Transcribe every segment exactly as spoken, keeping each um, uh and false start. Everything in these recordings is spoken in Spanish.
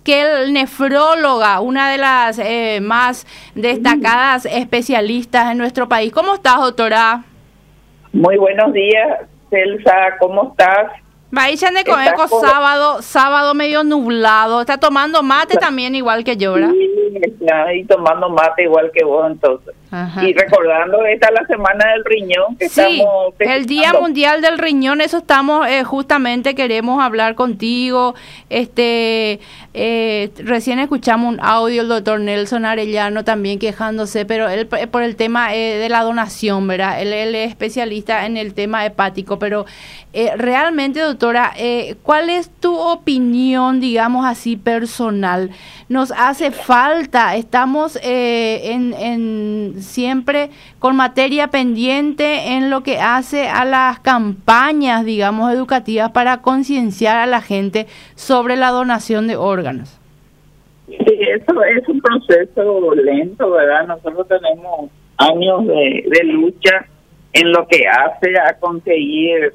Raquel, nefróloga, una de las eh, más destacadas especialistas en nuestro país. ¿Cómo estás, doctora? Muy buenos días, Celsa, ¿cómo estás? Bahía de Coeco, sábado, sábado medio nublado. ¿Está tomando mate también igual que yo, verdad? Sí, está ahí tomando mate igual que vos entonces. Ajá. Y recordando, esta es la semana del riñón que sí, estamos el Día Mundial del Riñón, eso estamos, eh, justamente queremos hablar contigo. Este, eh, recién escuchamos un audio del doctor Nelson Arellano también quejándose, pero él por el tema eh, de la donación, ¿verdad? Él, él es especialista en el tema hepático, pero eh, realmente, doctora, eh, ¿cuál es tu opinión, digamos así, personal? Nos hace falta, estamos eh, en, en siempre con materia pendiente en lo que hace a las campañas, digamos, educativas para concienciar a la gente sobre la donación de órganos. Sí, eso es un proceso lento, ¿verdad? Nosotros tenemos años de, de lucha en lo que hace a conseguir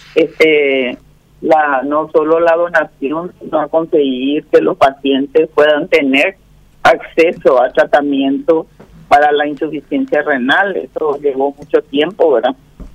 este la no solo la donación, sino a conseguir que los pacientes puedan tener acceso a tratamiento para la insuficiencia renal. Eso llevó mucho tiempo, ¿verdad?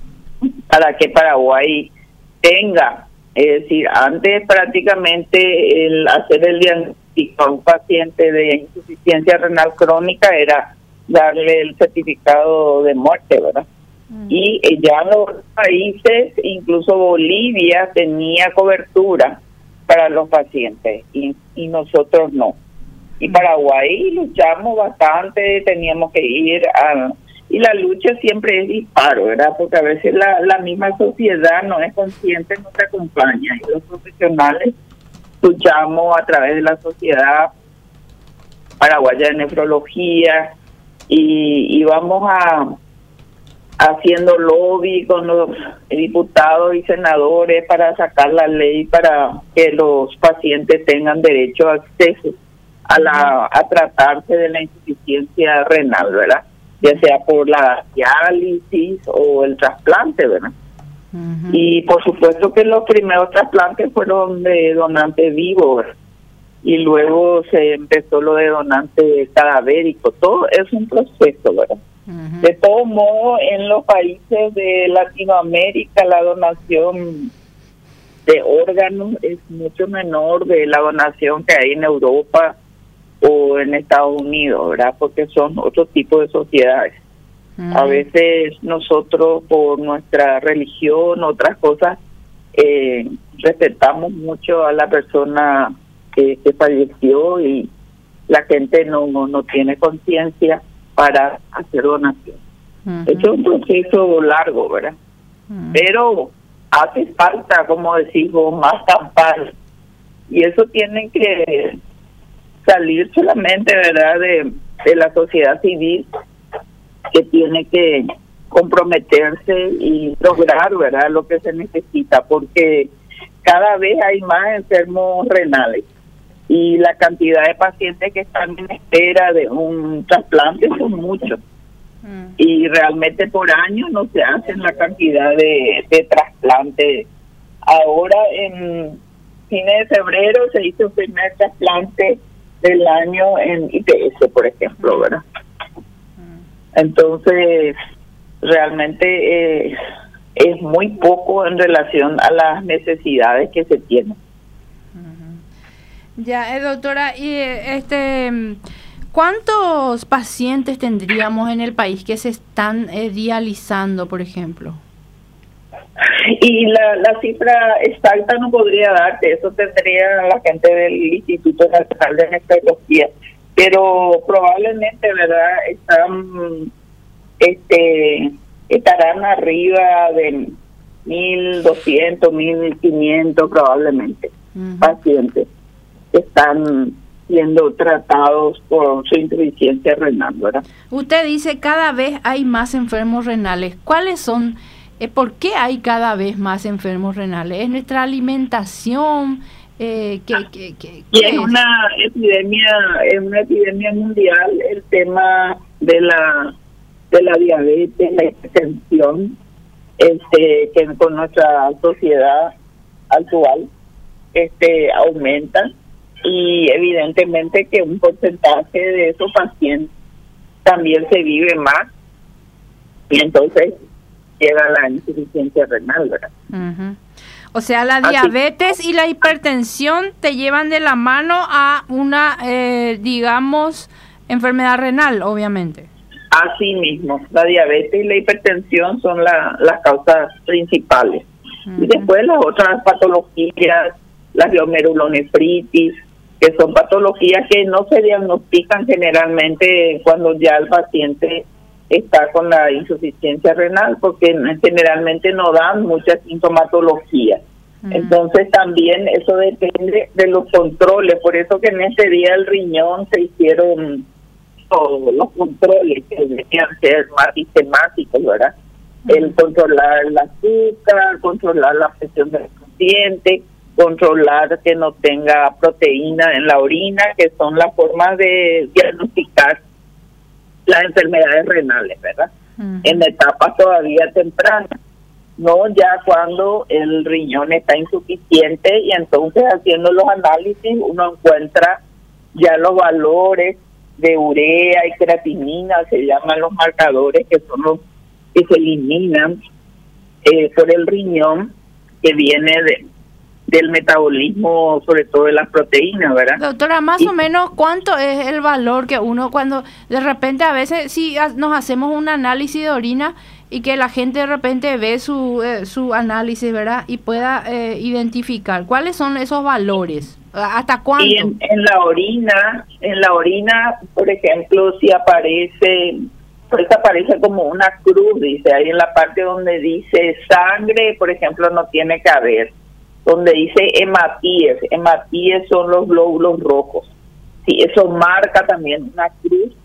Para que Paraguay tenga, es decir, antes prácticamente el hacer el diagnóstico a un paciente de insuficiencia renal crónica era darle el certificado de muerte, ¿verdad? Mm. Y ya en los países, incluso Bolivia, tenía cobertura para los pacientes y, y nosotros no. Y Paraguay luchamos bastante, teníamos que ir a... Y la lucha siempre es disparo, ¿verdad? Porque a veces la, la misma sociedad no es consciente, no te acompaña. Y los profesionales luchamos a través de la Sociedad Paraguaya de Nefrología y, y vamos a haciendo lobby con los diputados y senadores para sacar la ley para que los pacientes tengan derecho a acceso a la a tratarse de la insuficiencia renal, ¿verdad? Ya sea por la diálisis o el trasplante, ¿verdad? Uh-huh. Y por supuesto que los primeros trasplantes fueron de donante vivo, ¿verdad? Y luego se empezó lo de donante cadavérico. Todo es un proceso, ¿verdad? Uh-huh. De todo modo, en los países de Latinoamérica la donación de órganos es mucho menor de la donación que hay en Europa o en Estados Unidos, ¿verdad? Porque son otro tipo de sociedades. Uh-huh. A veces nosotros, por nuestra religión, otras cosas, eh, respetamos mucho a la persona que, que falleció y la gente no, no, no tiene conciencia para hacer donación. Uh-huh. Es un proceso largo, ¿verdad? Uh-huh. Pero hace falta, como decimos, más campañas. Y eso tiene que salir solamente, ¿verdad?, de, de la sociedad civil, que tiene que comprometerse y lograr, ¿verdad?, lo que se necesita, porque cada vez hay más enfermos renales y la cantidad de pacientes que están en espera de un trasplante son muchos. Mm. Y realmente por año no se hacen la cantidad de, de trasplantes. Ahora, en fines de febrero, se hizo el primer trasplante del año en I P S, por ejemplo, ¿verdad? Entonces, realmente eh, es muy poco en relación a las necesidades que se tienen. Ya, eh, doctora, y este, ¿cuántos pacientes tendríamos en el país que se están eh, dializando, por ejemplo? Y la, la cifra exacta no podría darte, eso tendría la gente del Instituto Nacional de Nefrología, pero probablemente, ¿verdad?, están, este, estarán arriba de mil doscientos, mil quinientos probablemente, uh-huh, pacientes que están siendo tratados por su insuficiencia renal, ¿verdad? Usted dice cada vez hay más enfermos renales. ¿Cuáles son? Eh, ¿Por qué hay cada vez más enfermos renales? ¿Es nuestra alimentación? Eh, ¿qué, qué, qué, qué y es, es una epidemia, es una epidemia mundial el tema de la de la diabetes, la hipertensión, este, que con nuestra sociedad actual este aumenta. y evidentemente que un porcentaje de esos pacientes también se vive más y entonces llega la insuficiencia renal, ¿verdad? Uh-huh. O sea, la diabetes Así. y la hipertensión te llevan de la mano a una, eh, digamos, enfermedad renal, obviamente. Así mismo, la diabetes y la hipertensión son la, las causas principales. Uh-huh. Y después las otras patologías, la glomerulonefritis, que son patologías que no se diagnostican generalmente cuando ya el paciente está con la insuficiencia renal, porque generalmente no dan mucha sintomatología. Uh-huh. Entonces también eso depende de los controles, por eso que en este día el riñón se hicieron todos los controles que deberían ser más sistemáticos, ¿verdad? Uh-huh. El controlar el azúcar, controlar la presión del paciente, controlar que no tenga proteína en la orina, que son las formas de diagnosticar las enfermedades renales, ¿verdad? Uh-huh. En etapas todavía tempranas, no ya cuando el riñón está insuficiente y entonces haciendo los análisis uno encuentra ya los valores de urea y creatinina, se llaman los marcadores que son los que se eliminan eh, por el riñón, que viene de del metabolismo, sobre todo de las proteínas, ¿verdad? Doctora, más y, o menos, ¿cuánto es el valor que uno cuando de repente a veces si nos hacemos un análisis de orina y que la gente de repente ve su eh, su análisis, ¿verdad? Y pueda eh, identificar cuáles son esos valores, ¿hasta cuánto? Y en, en la orina, en la orina, por ejemplo, si aparece, pues aparece como una cruz, dice, ahí en la parte donde dice sangre, por ejemplo, no tiene que haber. Donde dice hematíes, hematíes son los glóbulos rojos. Si eso marca también una cruz,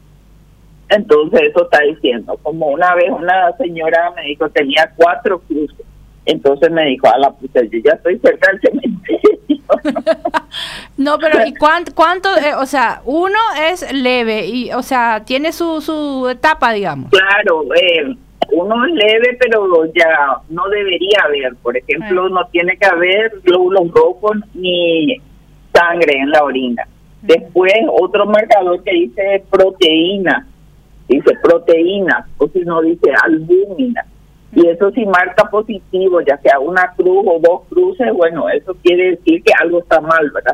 entonces eso está diciendo. Como una vez una señora me dijo, tenía cuatro cruces. Entonces me dijo, a la puta, yo ya estoy cerca del cementerio. No, pero ¿y cuánto? cuánto eh, o sea, uno es leve, y o sea, tiene su, su etapa, digamos. Claro, eh. Uno es leve, pero ya no debería haber. Por ejemplo, no tiene que haber glóbulos rojos ni sangre en la orina. Después, otro marcador que dice proteína, dice proteína, o si no dice albúmina. Y eso sí marca positivo, ya sea una cruz o dos cruces, bueno, eso quiere decir que algo está mal, ¿verdad?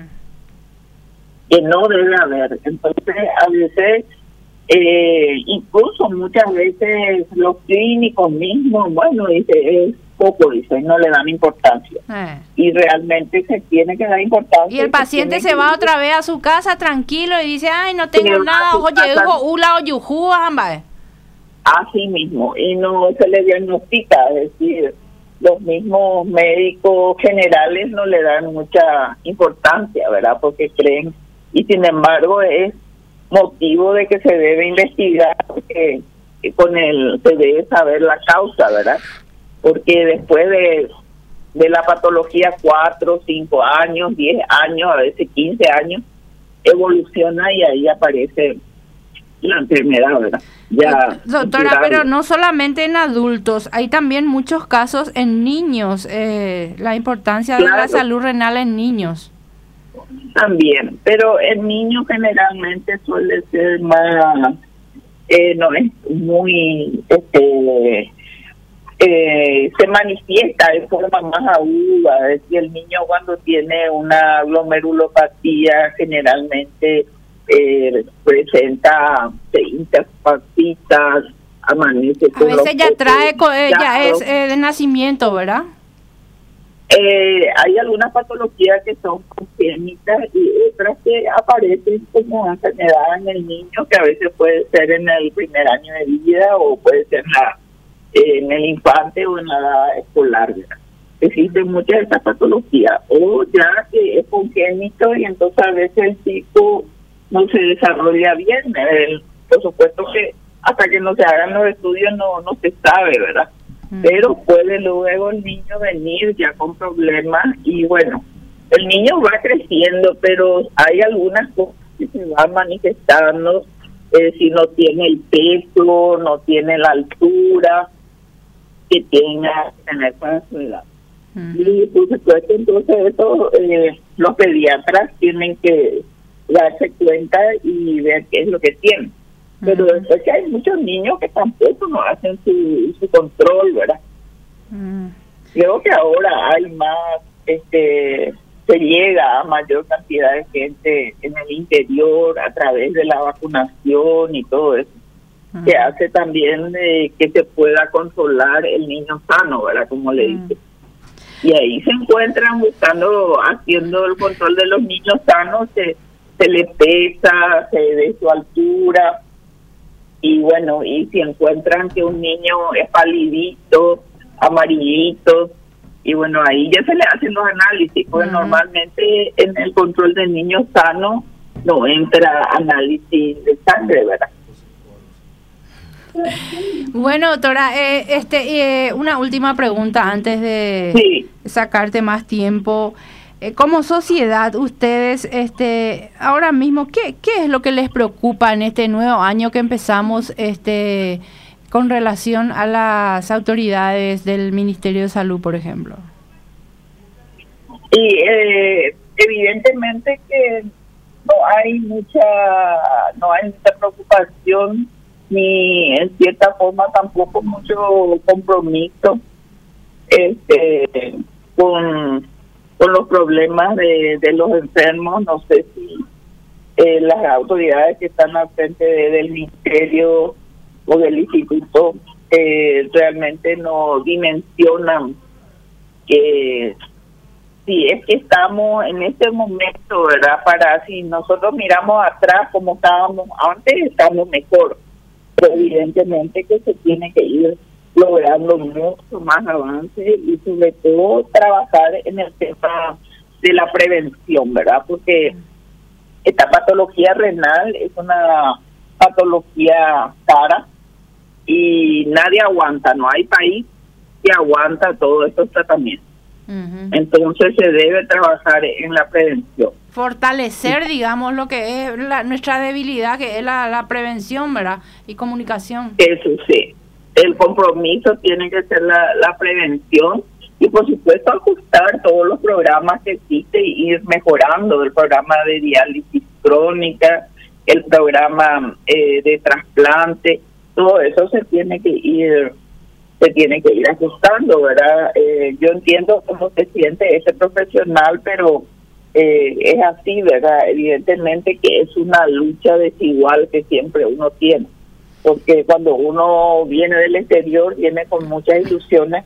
Que no debe haber. Entonces, a veces... Eh, incluso muchas veces los clínicos mismos, bueno, dice, es poco, dice, no le dan importancia. Eh. Y realmente se tiene que dar importancia. Y el paciente se, se va otra vez a su casa tranquilo y dice, ay, no tengo nada, oye, hijo, ula o yujú, ambas. Así mismo, y no se le diagnostica, es decir, los mismos médicos generales no le dan mucha importancia, ¿verdad? Porque creen, y sin embargo es motivo de que se debe investigar, porque con el se debe saber la causa, ¿verdad? Porque después de, de la patología cuatro, cinco años, diez años, a veces quince años, evoluciona y ahí aparece la enfermedad, ¿verdad? Ya, doctora, pero no solamente en adultos, hay también muchos casos en niños, eh, la importancia claro. de la salud renal en niños. También, pero en niños generalmente suele ser más, eh, no es muy, este, eh, se manifiesta de forma más aguda, es decir, el niño cuando tiene una glomerulopatía generalmente eh, presenta interfacitas, amanece. A veces ya trae, eh, ya es eh, de nacimiento, ¿verdad? Eh, hay algunas patologías que son congénitas y otras que aparecen como enfermedad en el niño, que a veces puede ser en el primer año de vida o puede ser en, la, eh, en el infante o en la edad escolar, ¿verdad? Existen muchas de estas patologías, o ya que es congénito y entonces a veces el chico no se desarrolla bien. Eh, por supuesto que hasta que no se hagan los estudios no, no se sabe, ¿verdad? Pero puede luego el niño venir ya con problemas y bueno, el niño va creciendo, pero hay algunas cosas que se van manifestando, eh, si no tiene el peso, no tiene la altura que tenga que tener para su edad. Uh-huh. Y por supuesto, entonces eso, eh, los pediatras tienen que darse cuenta y ver qué es lo que tienen. Uh-huh. Pero después que hay muchos niños que tampoco no hacen su, su control, ¿verdad? Uh-huh. Creo que ahora hay más, este se llega a mayor cantidad de gente en el interior a través de la vacunación y todo eso, uh-huh. que hace también eh, que se pueda controlar el niño sano, ¿verdad? Como le dice. Uh-huh. Y ahí se encuentran buscando, haciendo el control de los niños sanos, se, se le pesa, se ve su altura, y bueno, y si encuentran que un niño es palidito, amarillito, y bueno, ahí ya se le hacen los análisis, porque uh-huh. normalmente en el control de niños sanos no entra análisis de sangre, ¿verdad? Bueno, doctora, eh, este, eh, una última pregunta antes de sí. sacarte más tiempo. Eh, como sociedad, ustedes, este, ahora mismo, ¿qué, qué es lo que les preocupa en este nuevo año que empezamos, este, con relación a las autoridades del Ministerio de Salud, por ejemplo? Y eh, evidentemente que no hay mucha, no hay mucha preocupación, ni en cierta forma tampoco mucho compromiso este con, con los problemas de, de los enfermos. No sé si eh, las autoridades que están al frente de, del Ministerio o del instituto eh, realmente no dimensionan que si es que estamos en este momento, ¿verdad? Para si nosotros miramos atrás como estábamos antes, estamos mejor, pero evidentemente que se tiene que ir logrando mucho más avance y sobre todo trabajar en el tema de la prevención, ¿verdad? Porque esta patología renal es una patología cara y nadie aguanta, no hay país que aguanta todos estos tratamientos. Uh-huh. Entonces se debe trabajar en la prevención. Fortalecer, sí. digamos, lo que es la, nuestra debilidad, que es la, la prevención, ¿verdad? Y comunicación. Eso sí, el compromiso tiene que ser la, la prevención y por supuesto ajustar todos los programas que existen y ir mejorando el programa de diálisis crónica, el programa eh, de trasplante. Todo eso se tiene que ir se tiene que ir ajustando, ¿verdad? Eh, yo entiendo cómo se siente ese profesional, pero eh, es así, ¿verdad? Evidentemente que es una lucha desigual que siempre uno tiene, porque cuando uno viene del exterior viene con muchas ilusiones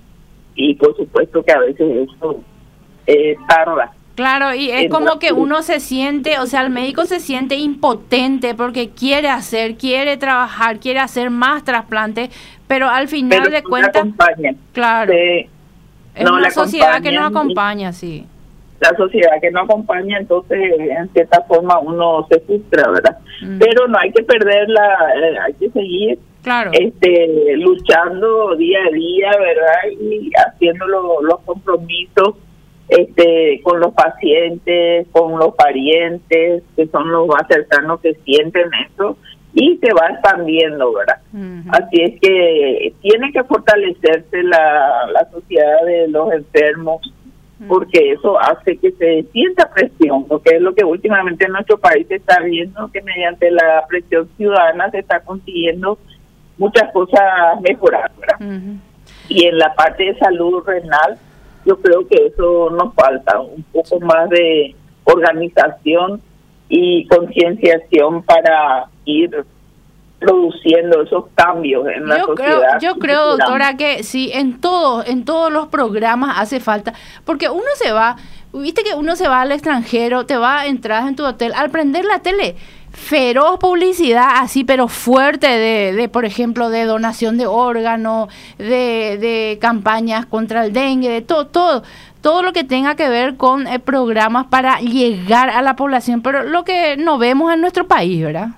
y por supuesto que a veces eso eh, tarda. Claro, y es como que uno se siente, o sea, el médico se siente impotente porque quiere hacer, quiere trabajar, quiere hacer más trasplantes, pero al final pero de cuentas, claro, sí, es no una sociedad que no acompaña, sí. La sociedad que no acompaña, entonces en cierta forma uno se frustra, ¿verdad? Mm. Pero no hay que perder la, eh, hay que seguir claro. este luchando día a día, ¿verdad? Y haciendo lo, los compromisos este con los pacientes, con los parientes, que son los más cercanos que sienten eso, y se va expandiendo, ¿verdad? Uh-huh. Así es que tiene que fortalecerse la, la sociedad de los enfermos, uh-huh. porque eso hace que se sienta presión, porque es lo que últimamente en nuestro país se está viendo, que mediante la presión ciudadana se está consiguiendo muchas cosas mejorar, ¿verdad? Uh-huh. Y en la parte de salud renal, yo creo que eso nos falta, un poco más de organización y concienciación para ir produciendo esos cambios en la yo sociedad. Creo, yo creo, doctora, que sí, en todos, en todos los programas hace falta, porque uno se va, viste que uno se va al extranjero, te va a entrar en tu hotel, al prender la tele, feroz publicidad así, pero fuerte de, de por ejemplo, de donación de órganos, de, de campañas contra el dengue, de todo, todo, todo lo que tenga que ver con eh, programas para llegar a la población, pero lo que no vemos en nuestro país, ¿verdad?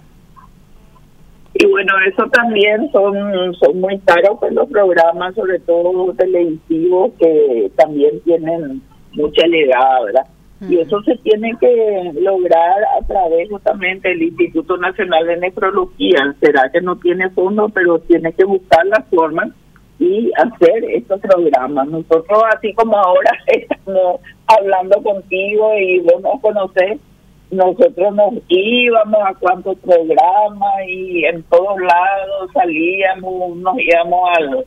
Y bueno, eso también son, son muy caros, pues, los programas, sobre todo televisivos, que también tienen mucha llegada, ¿verdad? Y eso se tiene que lograr a través justamente del Instituto Nacional de Nefrología. Será que no tiene fondo, pero tiene que buscar la forma y hacer estos programas. Nosotros, así como ahora estamos hablando contigo y vos nos conocés, nosotros nos íbamos a cuantos programas y en todos lados salíamos, nos íbamos al,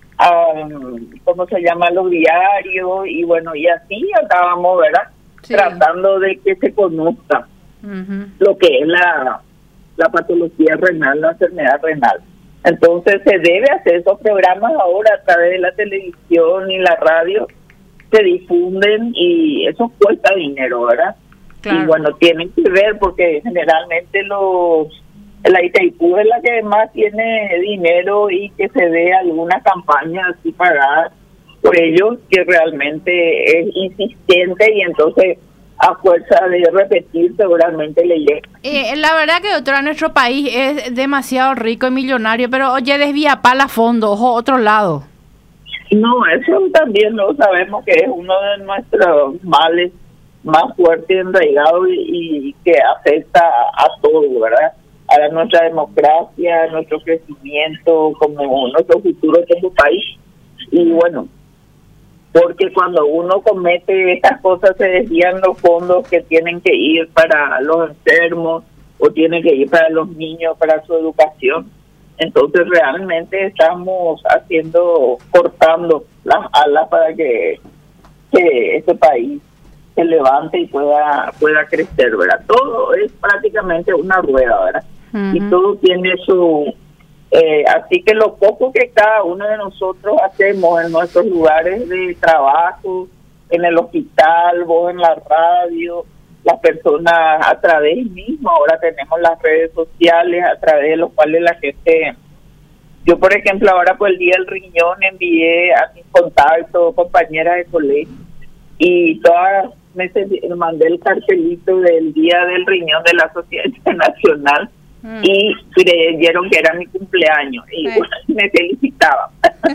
al ¿cómo se llama?, los diarios, y bueno, y así estábamos, ¿verdad? Sí. Tratando de que se conozca uh-huh. lo que es la, la patología renal, la enfermedad renal. Entonces se debe hacer esos programas ahora a través de la televisión y la radio, se difunden y eso cuesta dinero, ¿verdad? Claro. Y bueno, tienen que ver porque generalmente los la Itaipú es la que más tiene dinero y que se ve alguna campaña así pagada por ellos, que realmente es insistente y entonces a fuerza de repetir seguramente le llega. Eh, la verdad que, doctora, nuestro país es demasiado rico y millonario, pero oye, desvía pala a fondo, ojo, otro lado. No, eso también lo sabemos que es uno de nuestros males más fuertes y enraigados y, y que afecta a, a todo, ¿verdad? A nuestra democracia, a nuestro crecimiento, como nuestro futuro como país. Y bueno, porque cuando uno comete estas cosas se desvían los fondos que tienen que ir para los enfermos o tienen que ir para los niños, para su educación. Entonces realmente estamos haciendo, cortando las alas para que, que este país se levante y pueda pueda crecer, ¿verdad? Todo es prácticamente una rueda, ¿verdad? Uh-huh. Y todo tiene su... Eh, así que lo poco que cada uno de nosotros hacemos en nuestros lugares de trabajo, en el hospital, vos en la radio, las personas a través mismo, ahora tenemos las redes sociales a través de los cuales la gente... Yo, por ejemplo, ahora por el Día del Riñón envié a mis contactos, compañeras de colegio, y todas me mandé el cartelito del Día del Riñón de la Sociedad Internacional mm. y creyeron que era mi cumpleaños y bueno, me felicitaban.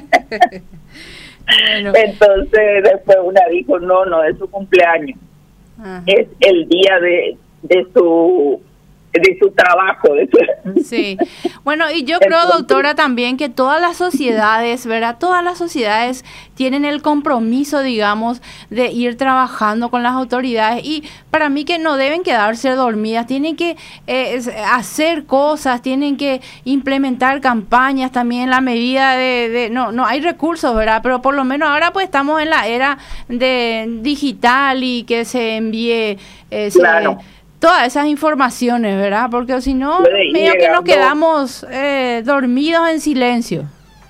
Bueno. Entonces después una dijo, no, no es su cumpleaños, ajá. es el día de, de su... de su trabajo. De su... Sí, bueno, y yo creo, doctora, también que todas las sociedades, ¿verdad? Todas las sociedades tienen el compromiso, digamos, de ir trabajando con las autoridades y para mí que no deben quedarse dormidas, tienen que eh, hacer cosas, tienen que implementar campañas también en la medida de, de... No, no hay recursos, ¿verdad? Pero por lo menos ahora pues estamos en la era de digital y que se envíe... Eh, claro. se, todas esas informaciones, ¿verdad? Porque si no, medio que nos quedamos eh, dormidos en silencio.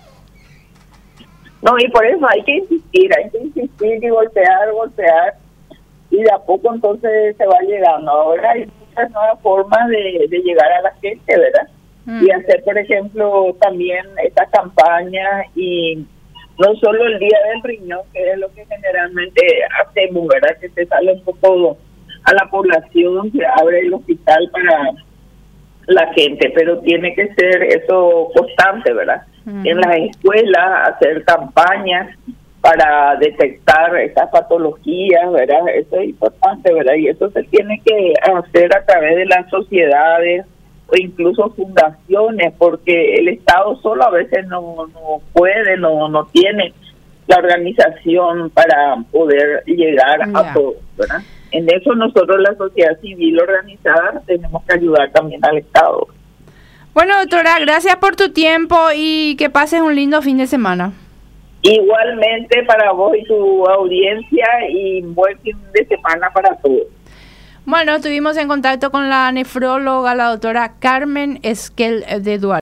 No, y por eso hay que insistir, hay que insistir y golpear, golpear, y de a poco entonces se va llegando. Ahora hay muchas nuevas formas de, de llegar a la gente, ¿verdad? Mm. Y hacer, por ejemplo, también estas campañas, y no solo el Día del Riñón, que es lo que generalmente hacemos, ¿verdad? Que se sale un poco a la población, se abre el hospital para la gente, pero tiene que ser eso constante, ¿verdad? Uh-huh. En las escuelas hacer campañas para detectar estas patologías, ¿verdad? Eso es importante, ¿verdad? Y eso se tiene que hacer a través de las sociedades o incluso fundaciones, porque el Estado solo a veces no, no puede, no, no tiene la organización para poder llegar yeah. a todos, ¿verdad? En eso nosotros, la sociedad civil organizada, tenemos que ayudar también al Estado. Bueno, doctora, gracias por tu tiempo y que pases un lindo fin de semana. Igualmente para vos y tu audiencia, y buen fin de semana para todos. Bueno, estuvimos en contacto con la nefróloga, la doctora Carmen Esquel de Duarte.